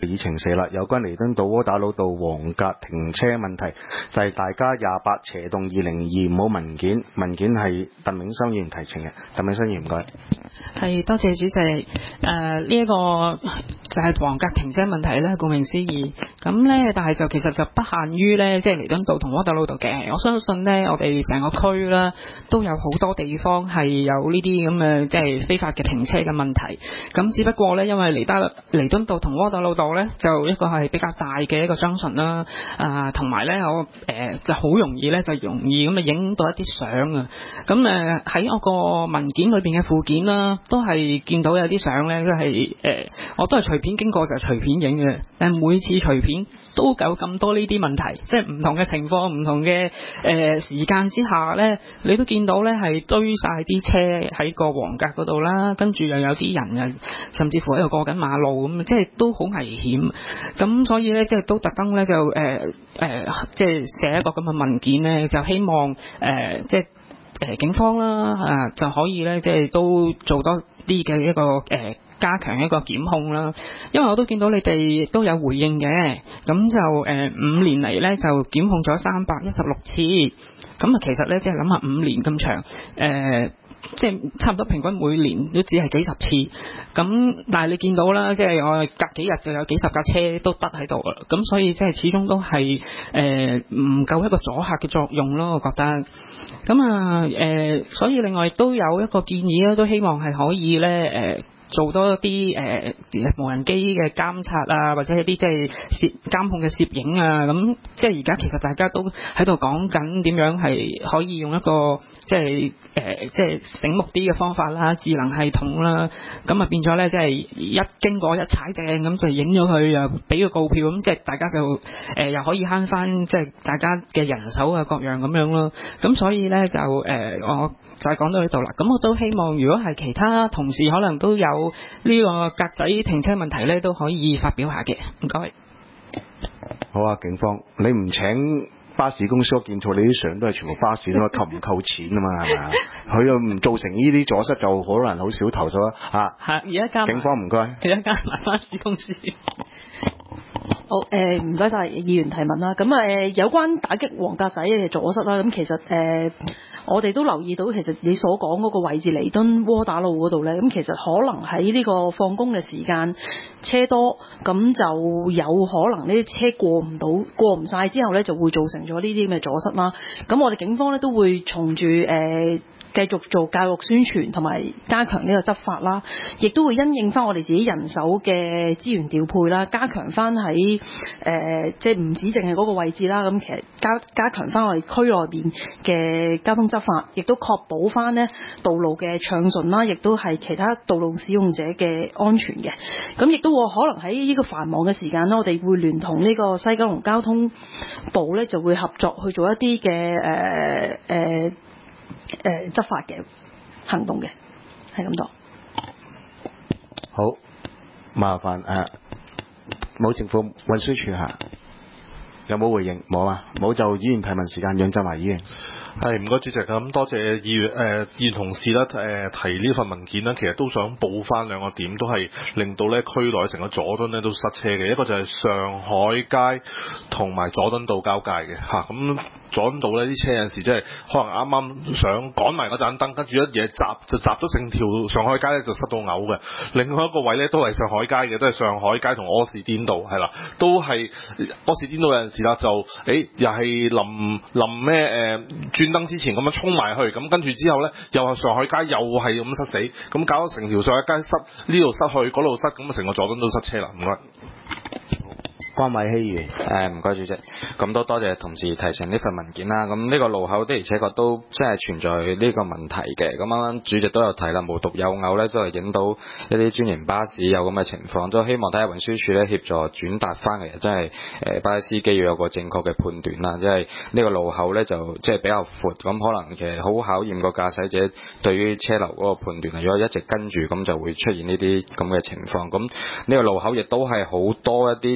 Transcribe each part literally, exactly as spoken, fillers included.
里程碑啦，有關彌敦道窩打老道黃格停車問題，就係大家廿八斜洞二零二冇文件，文件係鄧永生議員提呈嘅。鄧永生議員唔該。 係，多謝主席。誒呢一個就係黃格停車問題咧，顧名思義。咁咧，但係就其實就不限於咧，即係彌敦道同窩打老道嘅。我相信咧，我哋成個區啦，都有好多地方係有呢啲咁嘅即係非法嘅停車嘅問題。咁只不過咧，因為彌德彌敦道同窩打老道咧，就一個係比較大嘅一個junction啦。啊，同埋咧，我誒、呃、就好容易咧，就容易咁啊影到一啲相啊。咁誒喺我個文件裏邊嘅附件啦，都係見到有啲相咧，都係誒，我都係隨便經過就隨便影嘅。但係每次隨便都有咁多呢啲問題，即係唔同嘅情況、唔同嘅誒、呃、時間之下咧，你都見到咧係堆晒啲車喺個黃格嗰度啦，跟住又有啲人啊，甚至乎喺度過緊馬路咁，即係都好危險。咁所以咧，即係都特登咧就誒誒、呃呃，即係寫一個咁嘅文件咧，就希望誒、呃、即係。誒警方啦啊就可以咧，即係都做多啲嘅一個誒、呃、加強一個檢控啦。因為我都見到你哋都有回應嘅，咁就誒、呃、五年嚟咧就檢控咗三百一十六次，咁啊其實咧即係諗下五年咁長誒。呃即係差唔多平均每年都只係幾十次，咁但係你見到啦，即係我隔幾日就有幾十架車都得喺度啦，咁所以即係始終都係誒唔夠一個阻嚇嘅作用咯，我覺得。咁啊誒，所以另外亦都有一個建議啦，都希望係可以咧誒。呃做多啲誒、呃、無人機嘅監察啊，或者一啲即係攝監控嘅攝影啊，咁即係而家其實大家都喺度講緊點樣係可以用一個即係誒、呃、即係醒目啲嘅方法啦，智能系統啦，咁啊變咗咧即係一經過一踩正咁就影咗佢，又俾個告票，咁即係大家就誒、呃、又可以慳翻即係大家嘅人手啊各樣咁樣咯。咁所以咧就誒、呃、我就係講到呢度啦。咁我都希望如果係其他同事可能都有呢個格仔停車問題咧，都可以發表下嘅，唔該。 好啊，警方，你唔請巴士公司，我見錯你啲相都係全部巴士咯，扣唔扣錢啊嘛，係咪啊？佢又唔造成呢啲阻塞，就可能好少投訴啊。嚇，係而家加警方唔該， 而家加埋巴士公司。 好誒，唔該晒議員提問啦。咁啊誒，有關打擊黃格仔嘅阻塞啦，咁其實誒、呃，我哋都留意到，其實你所講嗰個位置彌敦窩打路嗰度咧，咁其實可能喺呢個放工嘅時間車多，咁就有可能呢啲車過唔到，過唔晒之後咧，就會造成咗呢啲咁嘅阻塞啦。咁我哋警方咧都會從住誒。呃繼續做教育宣傳同埋加強呢個執法啦，亦都會因應翻我哋自己人手嘅資源調配啦，加強翻喺誒即係唔止淨係嗰個位置啦，咁其實加加強翻我哋區內邊嘅交通執法，亦都確保翻呢道路嘅暢順啦，亦都係其他道路使用者嘅安全嘅。咁亦都會可能喺呢個繁忙嘅時間啦，我哋會聯同呢個西九龍交通部咧就會合作去做一啲嘅誒誒。呃呃誒、呃、執法嘅行動嘅，係咁多。 好，麻煩誒，冇、呃、政府運輸署下有冇回應？冇啊，冇就議員提問時間，楊振華議員。 係，唔該主席，咁多謝議員誒、呃、議員同事啦誒、呃、提呢份文件啦，其實都想報翻兩個點，都係令到咧區內成個佐敦咧都塞車嘅。一個就係上海街同埋佐敦道交界嘅嚇，咁、啊、佐敦道咧啲車有陣時即係可能啱啱想趕埋嗰盞燈，跟住一嘢閘就閘咗成條上海街咧就塞到嘔嘅。另外一個位咧都係上海街嘅，都係上海街同柯士甸道係啦，都係柯士甸道有陣時啦就誒、欸、又係臨臨咩誒轉燈之前咁樣衝埋去，咁跟住之後咧，又係上海街又係咁塞死，咁搞到成條上海街塞，呢度塞去，嗰度塞，咁啊成個佐敦都塞車啦，唔該。 關偉希議員， 誒唔該主席，咁都多謝同事提呈呢份文件啦。咁呢個路口的而且確都真係存在呢個問題嘅。咁啱啱主席都有提啦，無獨有偶咧，都係影到一啲專營巴士有咁嘅情況，都希望睇下運輸署咧協助轉達翻嚟，真係誒巴士司機要有個正確嘅判斷啦。因為呢個路口咧就即係比較闊，咁可能其實好考驗個駕駛者對於車流嗰個判斷。如果一直跟住，咁就會出現呢啲咁嘅情況。咁呢個路口亦都係好多一啲長者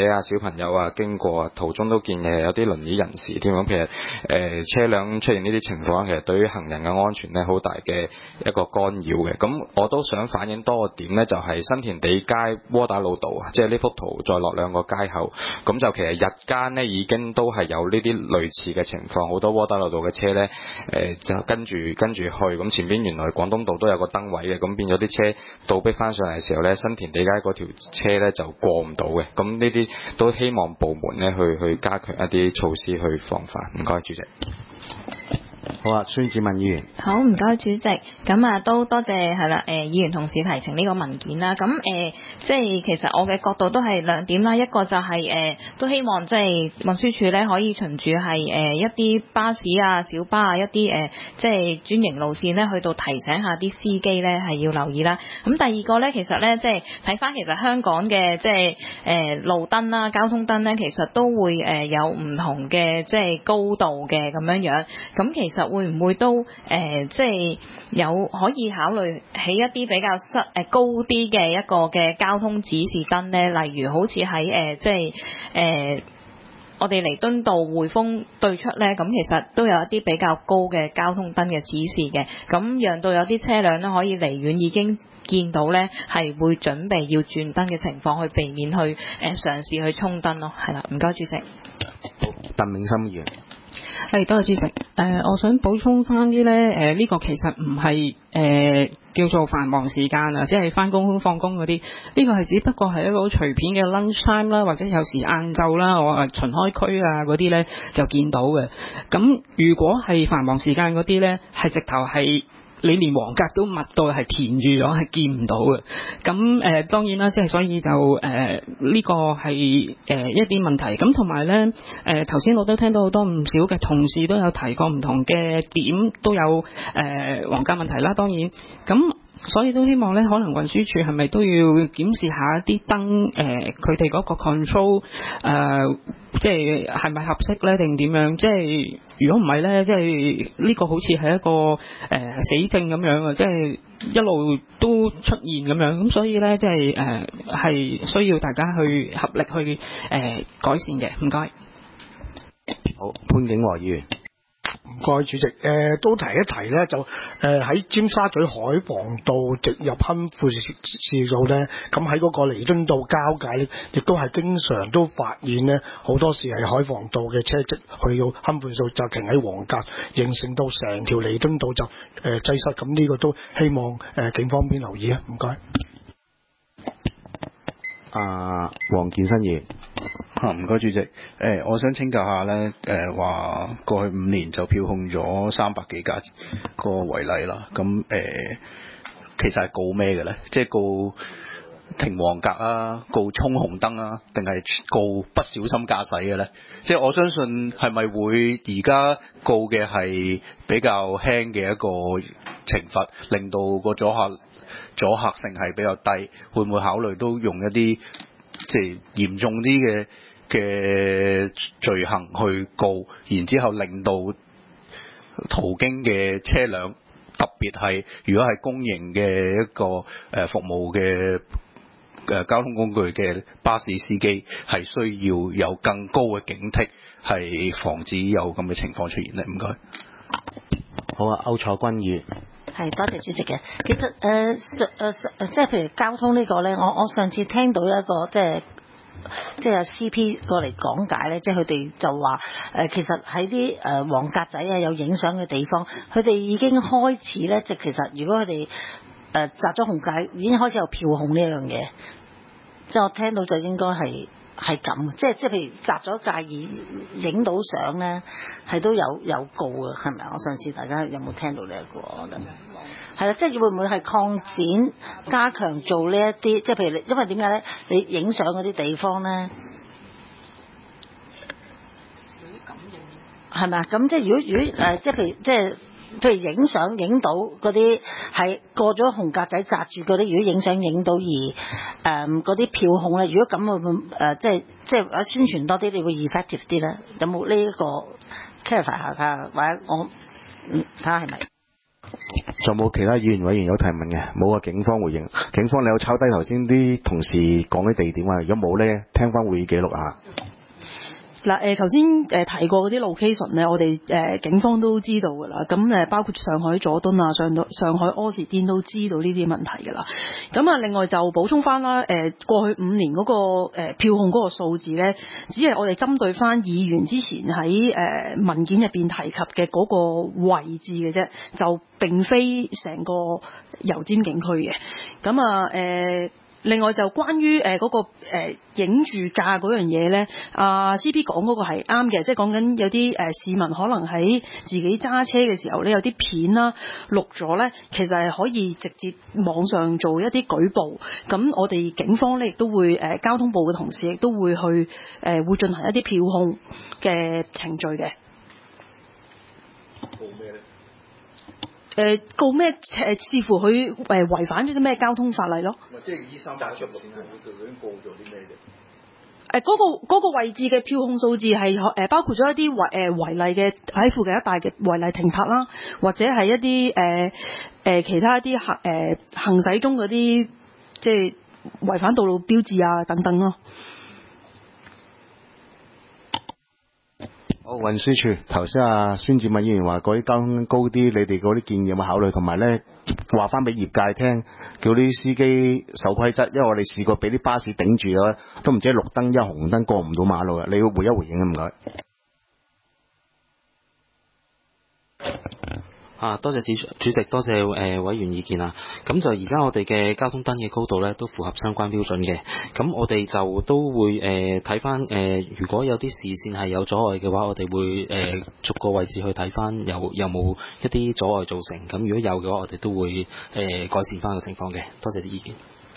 啊、小朋友啊經過啊，途中都見誒有啲輪椅人士添咁，其實誒、呃、車輛出現呢啲情況，其實對於行人嘅安全咧好大嘅一個干擾嘅。咁我都想反映多個點咧，就係、是、新田地街窩打老道啊，即係呢幅圖再落兩個街口，咁就其實日間咧已經都係有呢啲類似嘅情況，好多窩打老道嘅車咧誒、呃、就跟住跟住去，咁前邊原來廣東道都有個燈位嘅，咁變咗啲車倒逼翻上嚟嘅時候咧，新田地街嗰條車咧就過唔到嘅。咁呢啲都希望部門咧去去加強一啲措施去防範。唔該，主席。 好啊，孫子文議員。 好，唔該主席。咁啊，都多謝係啦，誒、呃、議員同事提呈呢個文件啦。咁誒、呃，即係其實我嘅角度都係兩點啦。一個就係、是、誒、呃，都希望即係運輸署咧可以循住係誒一啲巴士啊、小巴啊一啲誒、呃，即係專營路線咧，去到提醒下啲司機咧係要留意啦。咁第二個咧，其實咧即係睇翻其實香港嘅即係誒、呃、路燈啦、交通燈咧，其實都會誒、呃、有唔同嘅即係高度嘅咁樣樣。咁其實會唔會都誒、呃、即係有可以考慮起一啲比較失誒高啲嘅一個嘅交通指示燈咧？例如好似喺誒即係誒、呃、我哋彌敦道匯豐對出咧，咁其實都有一啲比較高嘅交通燈嘅指示嘅，咁讓到有啲車輛咧可以離遠已經見到咧係會準備要轉燈嘅情況，去避免去誒、呃、嘗試去衝燈咯。係啦，唔該主席。 好，鄧永森議員。 係，多謝主席。誒、呃，我想補充翻啲咧，誒、呃，呢、這個其實唔係誒叫做繁忙時間啊，即係翻工放工嗰啲。呢、這個係只不過係一個好隨便嘅 lunch time 啦，或者有時晏晝啦，我誒巡開區啊嗰啲咧就見到嘅。咁如果係繁忙時間嗰啲咧，係直頭係。你連黃格都密到係填住咗，係見唔到嘅。咁誒、呃、當然啦，即係所以就誒呢、呃這個係誒、呃、一啲問題。咁同埋咧誒頭先我都聽到好多唔少嘅同事都有提過唔同嘅點都有誒、呃、黃格問題啦。當然咁。所以都希望咧，可能運輸署係咪都要檢視下一啲燈誒，佢哋嗰個 control 誒、呃，即係係咪合適咧，定點樣？即係如果唔係咧，即係呢個好似係一個誒、呃、死症咁樣啊！即係一路都出現咁樣，咁所以咧，即係誒係需要大家去合力去誒、呃、改善嘅。唔該。 好，潘景和議員。 唔該，主席。誒、呃、都提一提咧，就誒喺、呃、尖沙咀海防道直入堪富士士道咧，咁喺嗰個彌敦道交界咧，亦都係經常都發現咧，好多時係海防道嘅車即去到堪富士道就停喺黃格，形成到成條彌敦道就誒、呃、擠塞。咁呢個都希望誒、呃、警方面留意啊。唔該。 啊，黃健新議員。 啊，唔該主席。誒、呃，我想請教下咧，誒、呃、話過去五年就票控咗三百幾架個違例啦。咁誒、呃，其實係告咩嘅咧？即係告停黃格啊，告衝紅燈啊，定係告不小心駕駛嘅咧？即係我相信係咪會而家告嘅係比較輕嘅一個懲罰，令到個阻嚇阻嚇性係比較低？會唔會考慮都用一啲即係嚴重啲嘅嘅罪行去告，然之後令到途經嘅車輛，特別係如果係公營嘅一個誒服務嘅誒交通工具嘅巴士司機，係需要有更高嘅警惕，係防止有咁嘅情況出現咧？唔該。 好啊，歐楚君議員。 係，多謝主席嘅。其實誒誒誒，即係譬如交通呢個咧，我我上次聽到一個即係即係 C P 過嚟講解咧，即係佢哋就話誒、呃，其實喺啲誒黃格仔啊有影相嘅地方，佢哋已經開始咧，即係其實如果佢哋誒紮咗紅戒，已經開始有票控呢一樣嘢。即係我聽到就應該係係咁，即係即係譬如紮咗戒而影到相咧，係都有有告嘅，係咪啊？我上次大家有冇聽到呢、這、一個？我覺得係啦，即係會唔會係擴展加強做呢一啲？即係譬如你，因為點解咧？你影相嗰啲地方咧，係咪啊？咁即係如果如果誒、呃，即係譬如即係。譬如影相影到嗰啲係過咗紅格仔紮住嗰啲，如果影相影到而誒嗰啲票控咧，如果咁會唔會誒即係即係宣傳多啲，你會 effective 啲咧？有冇呢一個 clarify 下睇下，或者我嗯睇下係咪？ 仲有冇其他議員委員有提問嘅？冇啊，警方回應。警方你有抄低頭先啲同事講啲地點啊？如果冇咧，聽翻會議記錄啊。 嗱誒，頭先誒提過嗰啲 location 咧，我哋誒、呃、警方都知道㗎啦。咁誒包括上海佐敦啊、上到上海柯士甸都知道呢啲問題㗎啦。咁啊，另外就補充翻啦，誒、呃、過去五年嗰、嗰個、呃、票控嗰個數字咧，只係我哋針對翻議員之前喺誒、呃、文件入邊提及嘅嗰個位置嘅啫，就並非成個油尖警區嘅。咁啊誒。呃另外就關於誒嗰個誒影住價嗰樣嘢咧，阿 C P 講嗰個係啱嘅，即係講緊有啲誒市民可能喺自己揸車嘅時候咧，有啲片啦錄咗咧，其實係可以直接網上做一啲舉報。咁我哋警方咧亦都會誒交通部嘅同事亦都會去誒會進行一啲票控嘅程序嘅。 報咩咧？ 誒告咩？誒視乎佢誒違反咗啲咩交通法例咯。 即係依三百出線啊！佢究竟報咗啲咩啫？ 誒嗰個嗰個位置嘅票控數字係誒包括咗一啲違誒違例嘅喺附近一帶嘅違例停泊啦，或者係一啲誒誒其他一啲行誒行駛中嗰啲即係違反道路標誌啊等等咯。 好，運輸署頭先阿孫志敏議員話嗰啲交通高啲，你哋嗰啲建議有冇考慮？同埋咧話翻俾業界聽，叫啲司機守規則，因為我哋試過俾啲巴士頂住咗，都唔知綠燈一紅燈過唔到馬路嘅，你要回一回應啊，唔該。 啊，多謝主主席，多謝誒、呃、委員意見啊。咁就而家我哋嘅交通燈嘅高度咧，都符合相關標準嘅。咁我哋就都會誒睇翻誒，如果有啲視線係有阻礙嘅話，我哋會誒、呃、逐個位置去睇翻有有冇一啲阻礙造成。咁如果有嘅話，我哋都會誒、呃、改善翻個情況嘅。多謝啲意見。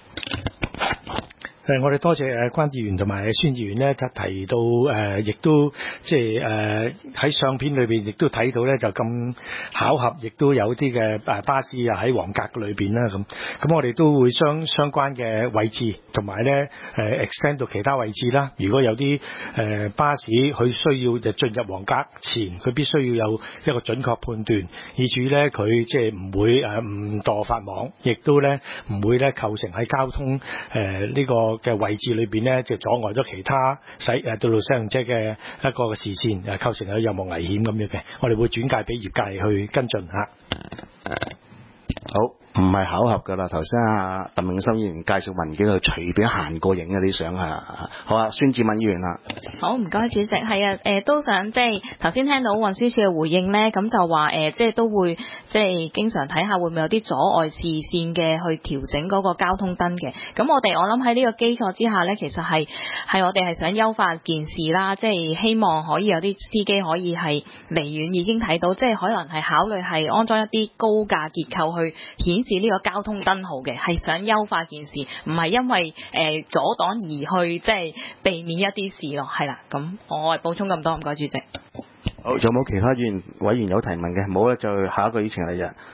誒，我哋多謝誒關議員同埋孫議員咧，提到誒，亦都即係誒喺相片裏邊亦都睇到咧，就咁巧合，亦都有啲嘅誒巴士啊喺黃格裏邊啦咁。咁我哋都會相相關嘅位置同埋咧誒 extend 到其他位置啦。如果有啲誒巴士佢需要就進入黃格前，佢必須要有一個準確判斷，以至於咧佢即係唔會誒誤墮法網，亦都咧唔會咧構成喺交通誒呢個嘅位置裏邊咧，就阻礙咗其他使誒道路使用者嘅一個視線，誒構成有任何危險咁樣嘅，我哋會轉介俾業界去跟進嚇。 好，唔係巧合㗎啦。頭先阿鄧永森議員介紹文件，佢隨便行過影嗰啲相啊。好啊，孫志敏議員啦。 好，唔該主席，係啊，誒、呃、都想即係頭先聽到運輸署嘅回應咧，咁就話誒、呃、即係都會即係經常睇下會唔會有啲阻礙視線嘅去調整嗰個交通燈嘅。咁我哋我諗喺呢個基礎之下咧，其實係係我哋係想優化件事啦，即係希望可以有啲司機可以係離遠已經睇到，即係可能係考慮係安裝一啲高架結構去顯示呢個交通燈號嘅，係想優化件事，唔係因為誒、呃、阻擋而去即係避免一啲事咯，係啦。咁我係補充咁多，唔該主席。 好，仲有冇其他議員委員有提問嘅？冇咧，就下一個議程嚟嘅。